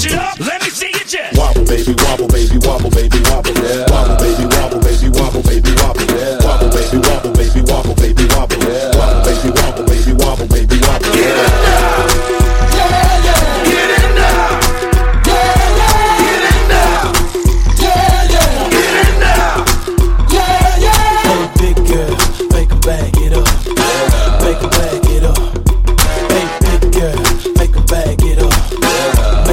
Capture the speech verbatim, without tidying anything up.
Push it up, let me see you just wobble, baby,